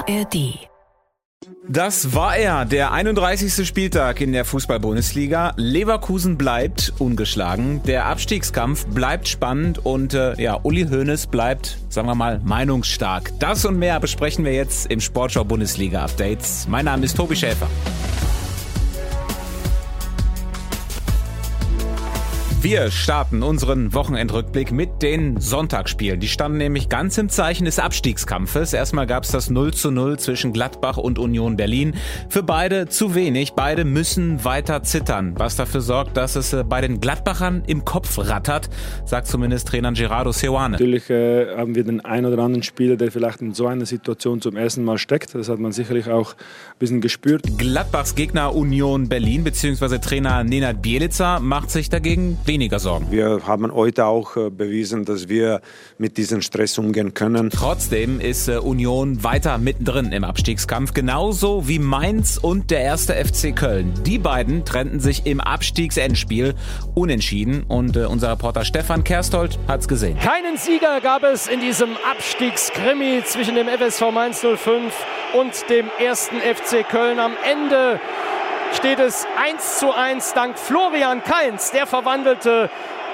ARD. Das war er, der 31. Spieltag in der Fußball-Bundesliga. Leverkusen bleibt ungeschlagen, der Abstiegskampf bleibt spannend und Uli Hoeneß bleibt, sagen wir mal, meinungsstark. Das und mehr besprechen wir jetzt im Sportschau-Bundesliga-Updates. Mein Name ist Tobi Schäfer. Wir starten unseren Wochenendrückblick mit den Sonntagsspielen. Die standen nämlich ganz im Zeichen des Abstiegskampfes. Erstmal gab es das 0:0 zwischen Gladbach und Union Berlin. Für beide zu wenig. Beide müssen weiter zittern, was dafür sorgt, dass es bei den Gladbachern im Kopf rattert, sagt zumindest Trainer Gerardo Seoane. Natürlich haben wir den einen oder anderen Spieler, der vielleicht in so einer Situation zum ersten Mal steckt. Das hat man sicherlich auch ein bisschen gespürt. Gladbachs Gegner Union Berlin bzw. Trainer Nenad Bjelica macht sich dagegen weniger Sorgen. Wir haben heute auch bewiesen, dass wir mit diesem Stress umgehen können. Trotzdem ist Union weiter mittendrin im Abstiegskampf, genauso wie Mainz und der 1. FC Köln. Die beiden trennten sich im Abstiegsendspiel unentschieden und unser Reporter Stefan Kersthold hat's gesehen. Keinen Sieger gab es in diesem Abstiegskrimi zwischen dem FSV Mainz 05 und dem 1. FC Köln. Am Ende steht es 1:1 dank Florian Kainz. Der verwandelte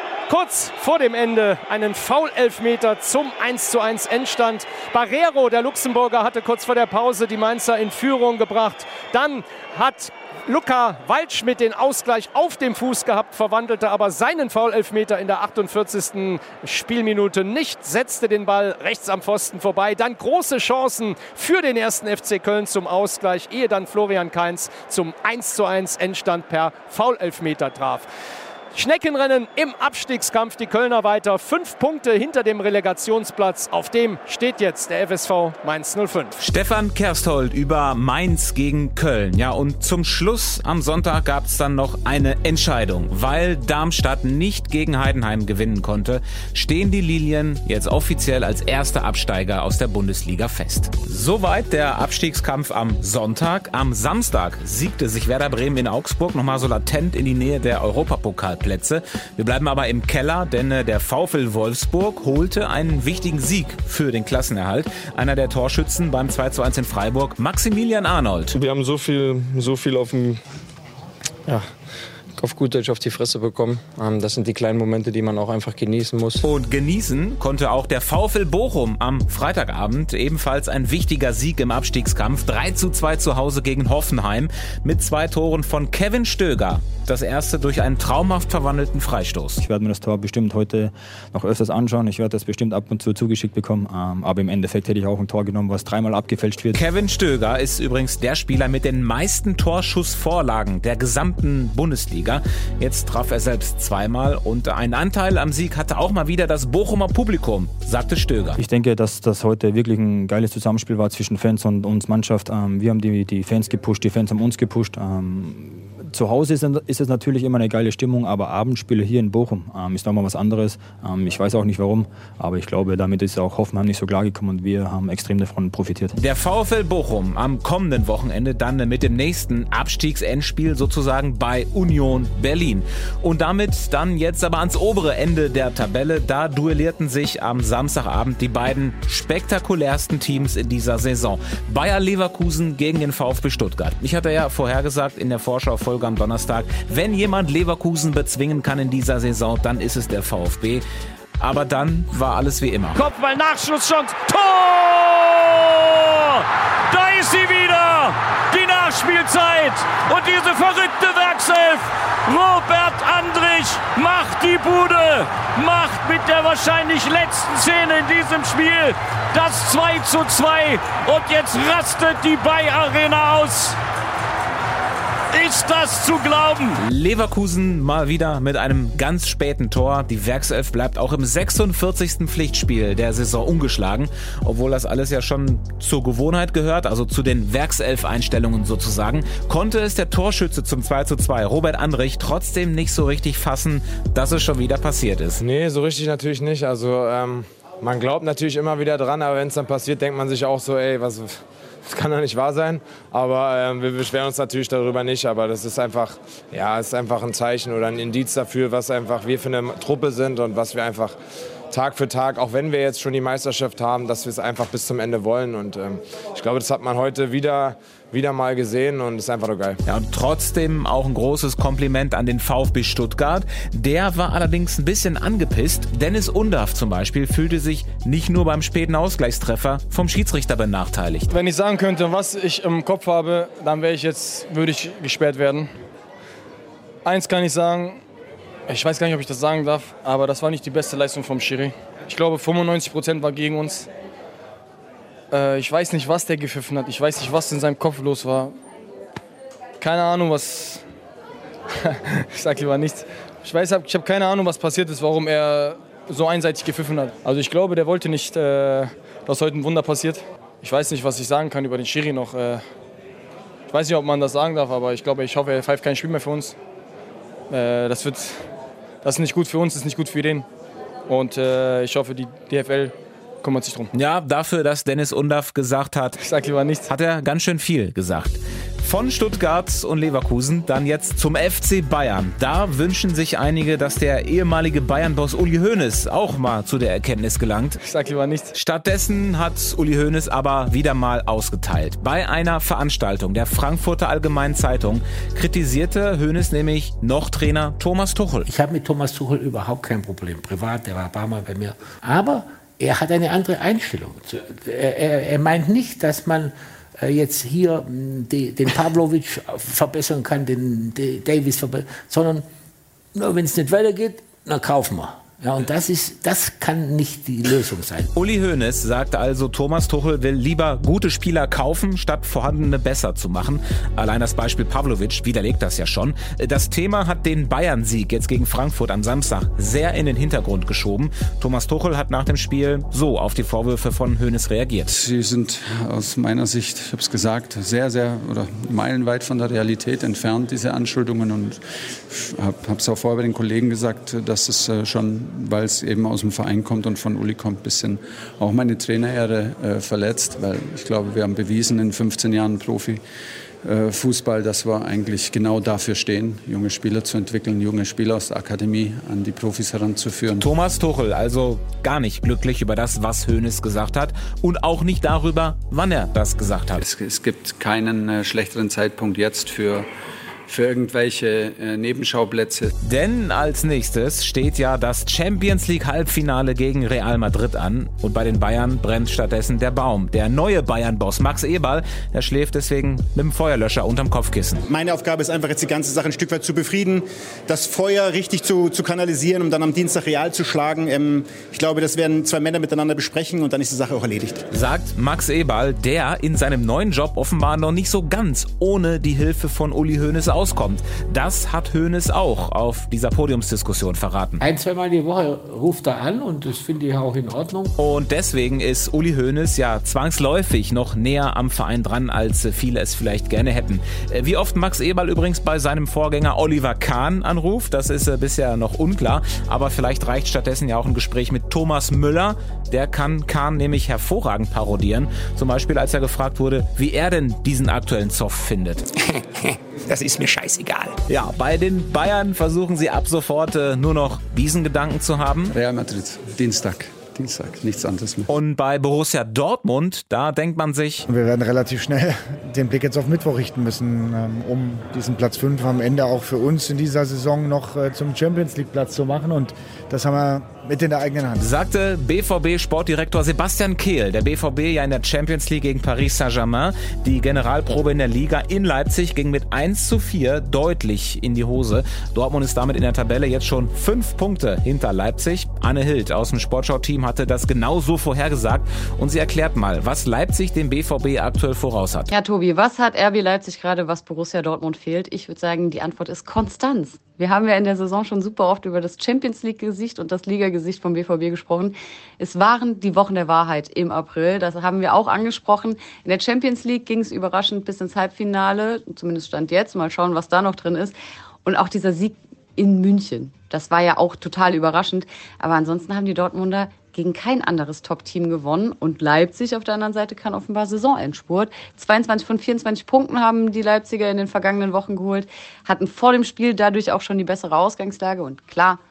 kurz vor dem Ende einen Foul-Elfmeter zum 1:1 Endstand. Barrero, der Luxemburger, hatte kurz vor der Pause die Mainzer in Führung gebracht. Dann hat Luka Waldschmidt den Ausgleich auf dem Fuß gehabt, verwandelte aber seinen Foul-Elfmeter in der 48. Spielminute nicht, setzte den Ball rechts am Pfosten vorbei. Dann große Chancen für den 1. FC Köln zum Ausgleich, ehe dann Florian Kainz zum 1:1 Endstand per Foul-Elfmeter traf. Schneckenrennen im Abstiegskampf, die Kölner weiter 5 Punkte hinter dem Relegationsplatz. Auf dem steht jetzt der FSV Mainz 05. Stefan Kersthold über Mainz gegen Köln. Ja, und zum Schluss am Sonntag gab es dann noch eine Entscheidung. Weil Darmstadt nicht gegen Heidenheim gewinnen konnte, stehen die Lilien jetzt offiziell als erster Absteiger aus der Bundesliga fest. Soweit der Abstiegskampf am Sonntag. Am Samstag siegte sich Werder Bremen in Augsburg nochmal so latent in die Nähe der Europapokalplätze. Wir bleiben aber im Keller, denn der VfL Wolfsburg holte einen wichtigen Sieg für den Klassenerhalt. Einer der Torschützen beim 2:1 in Freiburg, Maximilian Arnold. Wir haben so viel auf gut Deutsch auf die Fresse bekommen. Das sind die kleinen Momente, die man auch einfach genießen muss. Und genießen konnte auch der VfL Bochum am Freitagabend. Ebenfalls ein wichtiger Sieg im Abstiegskampf. 3:2 zu Hause gegen Hoffenheim mit 2 Toren von Kevin Stöger. Das erste durch einen traumhaft verwandelten Freistoß. Ich werde mir das Tor bestimmt heute noch öfters anschauen. Ich werde das bestimmt ab und zu zugeschickt bekommen. Aber im Endeffekt hätte ich auch ein Tor genommen, was 3-mal abgefälscht wird. Kevin Stöger ist übrigens der Spieler mit den meisten Torschussvorlagen der gesamten Bundesliga. Jetzt traf er selbst 2-mal und einen Anteil am Sieg hatte auch mal wieder das Bochumer Publikum, sagte Stöger. Ich denke, dass das heute wirklich ein geiles Zusammenspiel war zwischen Fans und uns Mannschaft. Wir haben die Fans gepusht, die Fans haben uns gepusht. Zu Hause ist es natürlich immer eine geile Stimmung, aber Abendspiele hier in Bochum ist nochmal was anderes. Ich weiß auch nicht warum, aber ich glaube, damit ist auch Hoffenheim nicht so klar gekommen und wir haben extrem davon profitiert. Der VfL Bochum am kommenden Wochenende dann mit dem nächsten Abstiegsendspiel sozusagen bei Union Berlin. Und damit dann jetzt aber ans obere Ende der Tabelle. Da duellierten sich am Samstagabend die beiden spektakulärsten Teams in dieser Saison. Bayer Leverkusen gegen den VfB Stuttgart. Ich hatte ja vorhergesagt in der Vorschau-Folge am Donnerstag, wenn jemand Leverkusen bezwingen kann in dieser Saison, dann ist es der VfB. Aber dann war alles wie immer. Kopfball, Nachschusschance, Tor! Da ist sie wieder, die Nachspielzeit und diese verrückte Werkself. Robert Andrich macht die Bude, macht mit der wahrscheinlich letzten Szene in diesem Spiel das 2:2 und jetzt rastet die Bayer Arena aus. Ist das zu glauben? Leverkusen mal wieder mit einem ganz späten Tor. Die Werkself bleibt auch im 46. Pflichtspiel der Saison ungeschlagen, obwohl das alles ja schon zur Gewohnheit gehört, also zu den Werkself-Einstellungen sozusagen, konnte es der Torschütze zum 2:2, Robert Andrich, trotzdem nicht so richtig fassen, dass es schon wieder passiert ist. Nee, so richtig natürlich nicht. Also man glaubt natürlich immer wieder dran, aber wenn es dann passiert, denkt man sich auch so, ey, das kann doch nicht wahr sein, aber wir beschweren uns natürlich darüber nicht, aber das ist einfach, ja, ist einfach ein Zeichen oder ein Indiz dafür, was einfach wir für eine Truppe sind und was wir einfach Tag für Tag, auch wenn wir jetzt schon die Meisterschaft haben, dass wir es einfach bis zum Ende wollen. Und ich glaube, das hat man heute wieder mal gesehen und ist einfach nur geil. Ja, und trotzdem auch ein großes Kompliment an den VfB Stuttgart. Der war allerdings ein bisschen angepisst. Dennis Undaff zum Beispiel fühlte sich nicht nur beim späten Ausgleichstreffer vom Schiedsrichter benachteiligt. Wenn ich sagen könnte, was ich im Kopf habe, dann würde ich gesperrt werden. Eins kann ich sagen, ich weiß gar nicht, ob ich das sagen darf, aber das war nicht die beste Leistung vom Schiri. Ich glaube, 95% war gegen uns. Ich weiß nicht, was der gepfiffen hat. Ich weiß nicht, was in seinem Kopf los war. Keine Ahnung, was... ich sag lieber nichts. Ich habe keine Ahnung, was passiert ist, warum er so einseitig gepfiffen hat. Also ich glaube, der wollte nicht, dass heute ein Wunder passiert. Ich weiß nicht, was ich sagen kann über den Schiri noch. Ich weiß nicht, ob man das sagen darf, aber ich hoffe, er pfeift kein Spiel mehr für uns. Das ist nicht gut für uns, das ist nicht gut für den. Und ich hoffe, die DFL kümmert sich drum. Ja, dafür, dass Dennis Undaff gesagt hat, ich sag lieber nichts, hat er ganz schön viel gesagt. Von Stuttgart und Leverkusen dann jetzt zum FC Bayern. Da wünschen sich einige, dass der ehemalige Bayern-Boss Uli Hoeneß auch mal zu der Erkenntnis gelangt. Ich sag lieber nichts. Stattdessen hat Uli Hoeneß aber wieder mal ausgeteilt. Bei einer Veranstaltung der Frankfurter Allgemeinen Zeitung kritisierte Hoeneß nämlich noch Trainer Thomas Tuchel. Ich habe mit Thomas Tuchel überhaupt kein Problem. Privat, der war ein paar Mal bei mir. Aber er hat eine andere Einstellung. Er meint nicht, dass man jetzt hier den Pavlovic verbessern kann, den Davies verbessern, sondern wenn es nicht weitergeht, dann kaufen wir. Ja, und das kann nicht die Lösung sein. Uli Hoeneß sagt also, Thomas Tuchel will lieber gute Spieler kaufen, statt vorhandene besser zu machen. Allein das Beispiel Pavlovic widerlegt das ja schon. Das Thema hat den Bayern-Sieg jetzt gegen Frankfurt am Samstag sehr in den Hintergrund geschoben. Thomas Tuchel hat nach dem Spiel so auf die Vorwürfe von Hoeneß reagiert. Sie sind aus meiner Sicht, ich habe es gesagt, sehr, sehr oder meilenweit von der Realität entfernt, diese Anschuldigungen. Und habe es auch vorher bei den Kollegen gesagt, dass es schon, weil es eben aus dem Verein kommt und von Uli kommt, ein bisschen auch meine Trainerehre verletzt, weil ich glaube, wir haben bewiesen in 15 Jahren Profifußball, dass wir eigentlich genau dafür stehen, junge Spieler zu entwickeln, junge Spieler aus der Akademie an die Profis heranzuführen. Thomas Tuchel also gar nicht glücklich über das, was Hoeneß gesagt hat und auch nicht darüber, wann er das gesagt hat. Es gibt keinen schlechteren Zeitpunkt jetzt für irgendwelche Nebenschauplätze. Denn als nächstes steht ja das Champions-League-Halbfinale gegen Real Madrid an. Und bei den Bayern brennt stattdessen der Baum. Der neue Bayern-Boss Max Eberl, der schläft deswegen mit dem Feuerlöscher unterm Kopfkissen. Meine Aufgabe ist einfach jetzt die ganze Sache ein Stück weit zu befrieden, das Feuer richtig zu kanalisieren, um dann am Dienstag Real zu schlagen. Ich glaube, das werden zwei Männer miteinander besprechen und dann ist die Sache auch erledigt. Sagt Max Eberl, der in seinem neuen Job offenbar noch nicht so ganz ohne die Hilfe von Uli Hoeneß auskommt. Das hat Hoeneß auch auf dieser Podiumsdiskussion verraten. 1-2 Mal die Woche ruft er an und das finde ich auch in Ordnung. Und deswegen ist Uli Hoeneß ja zwangsläufig noch näher am Verein dran, als viele es vielleicht gerne hätten. Wie oft Max Eberl übrigens bei seinem Vorgänger Oliver Kahn anruft, das ist bisher noch unklar, aber vielleicht reicht stattdessen ja auch ein Gespräch mit Thomas Müller. Der kann Kahn nämlich hervorragend parodieren. Zum Beispiel, als er gefragt wurde, wie er denn diesen aktuellen Zoff findet. Das ist mir scheißegal. Ja, bei den Bayern versuchen sie ab sofort nur noch diesen Gedanken zu haben. Real Madrid, Dienstag, nichts anderes mehr. Und bei Borussia Dortmund, da denkt man sich... Wir werden relativ schnell den Blick jetzt auf Mittwoch richten müssen, um diesen Platz 5 am Ende auch für uns in dieser Saison noch zum Champions-League-Platz zu machen. Und das haben wir mit in der eigenen Hand. Sagte BVB-Sportdirektor Sebastian Kehl. Der BVB ja in der Champions League gegen Paris Saint-Germain. Die Generalprobe in der Liga in Leipzig ging mit 1:4 deutlich in die Hose. Dortmund ist damit in der Tabelle jetzt schon 5 Punkte hinter Leipzig. Anne Hild aus dem Sportschau-Team hatte das genauso vorhergesagt. Und sie erklärt mal, was Leipzig dem BVB aktuell voraus hat. Ja, Tobi, was hat RB Leipzig gerade, was Borussia Dortmund fehlt? Ich würde sagen, die Antwort ist Konstanz. Wir haben ja in der Saison schon super oft über das Champions-League-Gesicht und das Liga-Gesicht vom BVB gesprochen. Es waren die Wochen der Wahrheit im April. Das haben wir auch angesprochen. In der Champions League ging es überraschend bis ins Halbfinale. Zumindest Stand jetzt. Mal schauen, was da noch drin ist. Und auch dieser Sieg in München. Das war ja auch total überraschend. Aber ansonsten haben die Dortmunder gegen kein anderes Top-Team gewonnen. Und Leipzig auf der anderen Seite kann offenbar Saisonendspurt. 22 von 24 Punkten haben die Leipziger in den vergangenen Wochen geholt, hatten vor dem Spiel dadurch auch schon die bessere Ausgangslage. Und klar,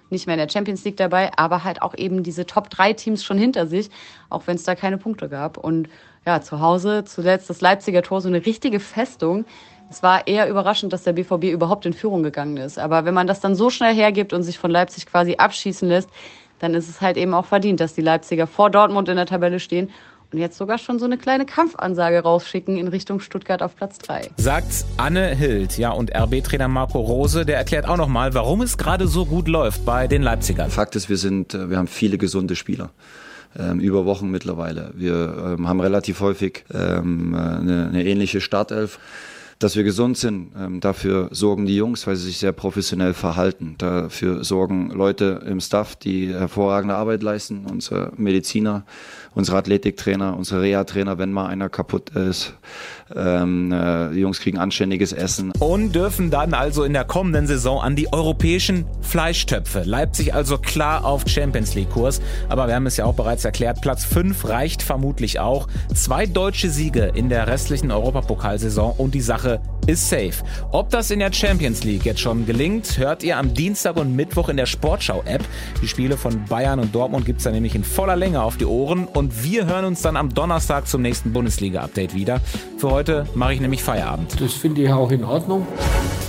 nicht mehr in der Champions League dabei, aber halt auch eben diese Top-3-Teams schon hinter sich, auch wenn es da keine Punkte gab. Und ja, zu Hause zuletzt das Leipziger Tor, so eine richtige Festung. Es war eher überraschend, dass der BVB überhaupt in Führung gegangen ist. Aber wenn man das dann so schnell hergibt und sich von Leipzig quasi abschießen lässt, dann ist es halt eben auch verdient, dass die Leipziger vor Dortmund in der Tabelle stehen und jetzt sogar schon so eine kleine Kampfansage rausschicken in Richtung Stuttgart auf Platz 3. Sagt Anne Hild, ja, und RB-Trainer Marco Rose, der erklärt auch nochmal, warum es gerade so gut läuft bei den Leipzigern. Fakt ist, wir haben viele gesunde Spieler. Über Wochen mittlerweile. Wir haben relativ häufig eine ähnliche Startelf. Dass wir gesund sind, dafür sorgen die Jungs, weil sie sich sehr professionell verhalten. Dafür sorgen Leute im Staff, die hervorragende Arbeit leisten, unsere Mediziner, unsere Athletiktrainer, unsere Reha-Trainer, wenn mal einer kaputt ist. Die Jungs kriegen anständiges Essen. Und dürfen dann also in der kommenden Saison an die europäischen Fleischtöpfe. Leipzig also klar auf Champions-League-Kurs. Aber wir haben es ja auch bereits erklärt, Platz 5 reicht vermutlich auch. 2 deutsche Siege in der restlichen Europapokalsaison und die Sache ist safe. Ob das in der Champions League jetzt schon gelingt, hört ihr am Dienstag und Mittwoch in der Sportschau-App. Die Spiele von Bayern und Dortmund gibt es dann nämlich in voller Länge auf die Ohren. Und wir hören uns dann am Donnerstag zum nächsten Bundesliga-Update wieder. Für heute mache ich nämlich Feierabend. Das finde ich auch in Ordnung.